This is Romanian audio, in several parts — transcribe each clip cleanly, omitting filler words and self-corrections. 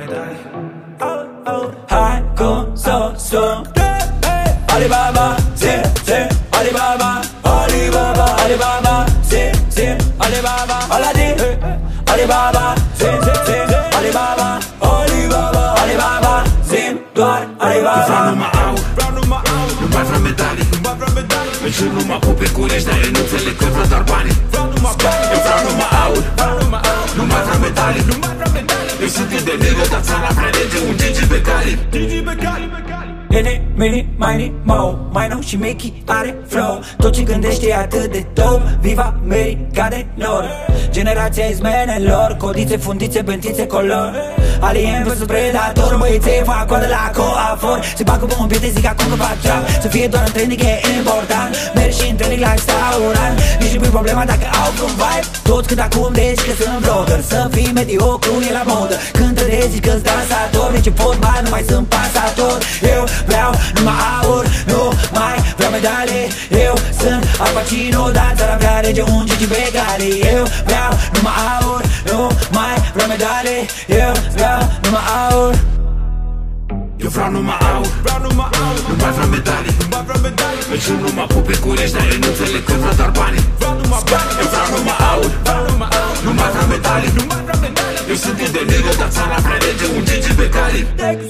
medalii. Hai cum să sun Alibaba, sim, sim, Alibaba, Alibaba, Alibaba, sim, sim, Alibaba, Aladdin, Alibaba, sim, sim, sim, Alibaba, Alibaba, Alibaba, sim, doar Alibaba. Vreau numai aur, nu mai vreau medalii. Îmi numai cu pecurești, dar ei nu înțeleg că vreau doar banii. Eu vreau numai aur, nu mai vreau medalii. Eu sunt de negă, dar țara vrea lege un Gigi Becali. Ene, mini, mini, mo, mai nou și Mickey are flow. Tot ce gândește e atât de dope. Viva America de Nord. Generația izmenelor, codițe, fundițe, bentițe, color. Alien vs predator, băieței fac coadă la coafor. Se bagă bombiete, zic acum că fac trap. Să fie doar în trending e important. Merg și în trending la restaurant. Nici nu-i problema dacă au un vibe. Toți cât acum deci că sunt vlogger. Să fii mediocru e la modă. Când te zici că-s dansator, nici în fotbal nu mai sunt pasator. Eu vreau numai aur, nu mai vreau medalii. Eu sunt Al Pacino, dar țara vrea lege un Gigi Becali. Eu vreau numai aur, nu mai vreau medalii. Eu vreau numai aur. Eu vreau numai aur, nu mai vreau medalii. Îmi numai cu pecurești, dar ei nu înțeleg că vreau doar banii. Eu vreau numai aur, nu mai vreau medalii. Eu sunt de negă, dar țara vrea lege un Gigi Becali.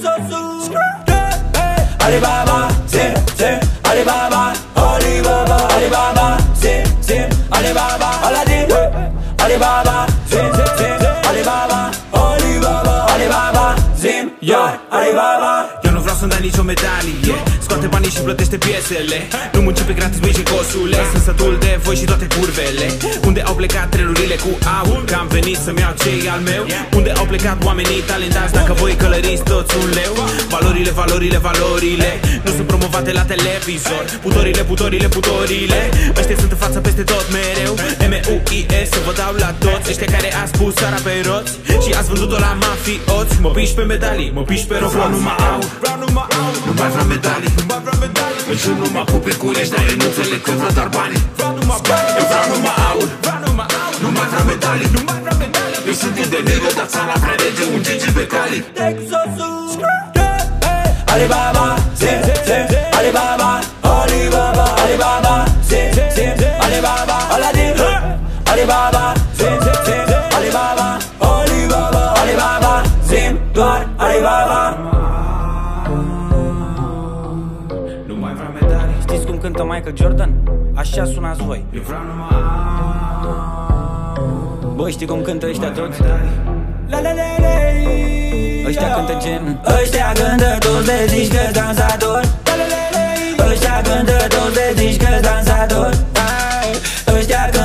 Alibaba, sim, sim, Alibaba, Alibaba, Alibaba, sim, sim, Alibaba, Aladdin, Alibaba, sim, sim, sim, Alibaba, Alibaba, Alibaba, sim, doar Alibaba. Eu nu vreau să-mi dai nicio medalie. Scoate banii și plătește piesele. Nu munci pe gratis, băi, jecosule. Sunt sătul de voi și toate curvele. Unde au plecat trenurile cu aur? Că am venit să-mi iau ce al meu. Unde au plecat oamenii talentați? Dacă voi călăriți toți un leu. Valorile, valorile, valorile nu sunt promovate la televizor. Putorile, putorile, putorile ăștia sunt în față peste tot mereu. M-U-I-S, să vă dau la toți ăștia care a spus țara pe roți și ați vândut-o la mafioți. Mă piși pe medalii, mă piși pe roți. Vreau numai aur, nu mai vreau medalii. Îmi numai cu pecurești, dar ei nu înțeleg că vreau doar banii. Eu vreau numai aur, nu mai vreau medalii. Eu sunt de negă, dar țara vrea lege un Gigi Becali. Alibaba, sim, sim, Alibaba, Alibaba, Alibaba, sim, sim, Alibaba, Aladdin, Alibaba, sim, sim, Alibaba, Alibaba, Alibaba, sim, doar Alibaba. Nu mai vreau medalii. Știți cum cântă Michael Jordan? Așa sunați voi. Eu vreau numai aur. Băi, știi cum cântă ăștia toți? Ăștia cântă gen ăștia cântă toți de zici că-s dansator. Ăștia cântă toți de zici că-s dansator. Ăștia